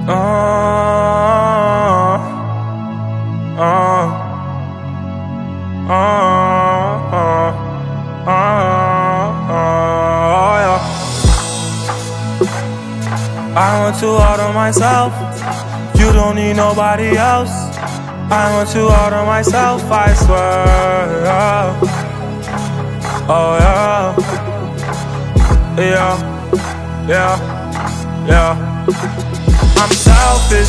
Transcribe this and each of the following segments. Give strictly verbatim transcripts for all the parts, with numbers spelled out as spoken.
Uh, uh, uh, uh, uh, uh, yeah. I want to out on myself. You don't need nobody else. I want to out on myself, I swear. Yeah. Oh yeah. Yeah. Yeah. Yeah. I'm selfish.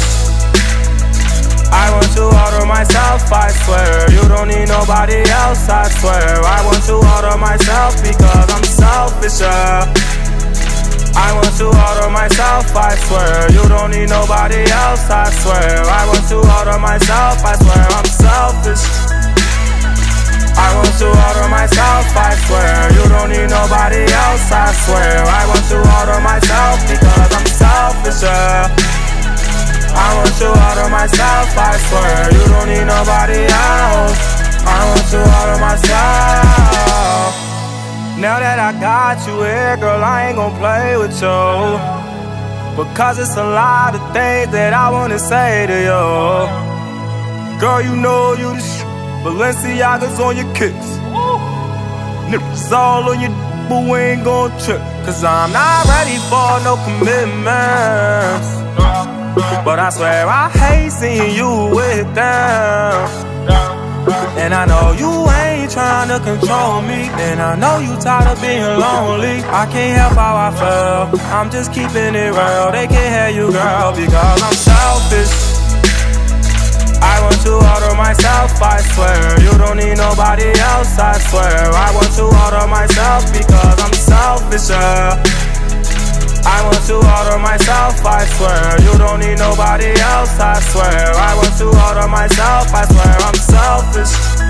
I want to order myself, I swear. You don't need nobody else, I swear. I want to order myself because I'm selfish, yeah. I want to order myself, I swear. You don't need nobody else, I swear. I want to order myself, I swear. I'm selfish. I want to order myself, I swear. You don't need nobody else, I swear. I want to order myself because I'm selfish, yeah. I want to order myself, I swear. You don't need nobody else. I want to order myself. Now that I got you here, girl, I ain't gon' play with you, because it's a lot of things that I wanna say to you. Girl, you know you the shit. Balenciaga's on your kicks. Nipples all on your d, but we ain't gon' trip, cause I'm not ready for no commitments. But I swear I hate seeing you with them. And I know you ain't trying to control me, and I know you tired of being lonely. I can't help how I feel, I'm just keeping it real. They can't hear you, girl, because I'm selfish. I want to order myself, I swear. You don't need nobody else, I swear. I want to order myself because I'm selfish, yeah. I want to order myself, I swear. You don't need nobody else, I swear. I want to order myself, I swear. I'm selfish.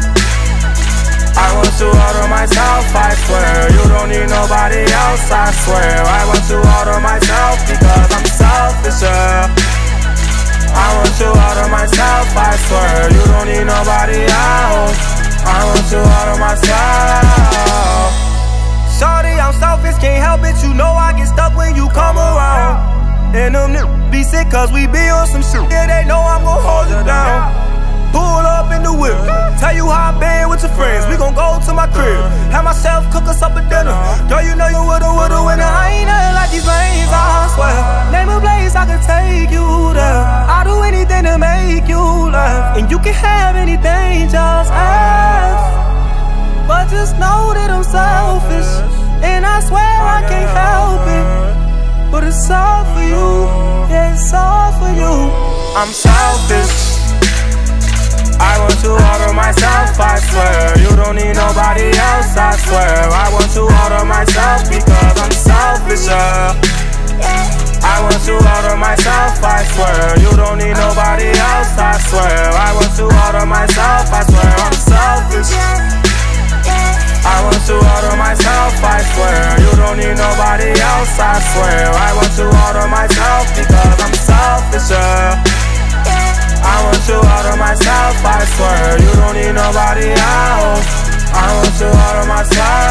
I want to order myself, I swear. You don't need nobody else, I swear. I want to order myself because I'm selfish, yeah. I want to order myself, I swear. You don't need nobody else. I want to order myself. Shorty, I'm selfish, can't help it. You know I get stuck when you come around. And them niggas be sick cause we be on some shit. Yeah, they know I'm gon' hold you down. Pull up in the whip, tell you how I been with your friends. We gon' go to my crib, have myself cook us up a dinner. Girl, you know you would've, would've, winner. I ain't nothing like these lanes, I swear. Name a place I can take you there. I'll do anything to make you laugh, and you can have anything, just ask. But just know that I'm selfish, and I swear I can't help it. But it's all for you, yeah, it's all for you. I'm selfish. I want to order myself, I swear. You don't need nobody else, I swear. I want to order myself because I'm selfish, yeah. I want to order myself, I swear. You don't need nobody else, I swear. I want to order myself, I swear. I'm selfish. I want to order myself, I swear. You don't need nobody else, I swear. I want to order myself because I'm selfish, yeah. I want to order myself, I swear. You don't need nobody else. I want to order myself.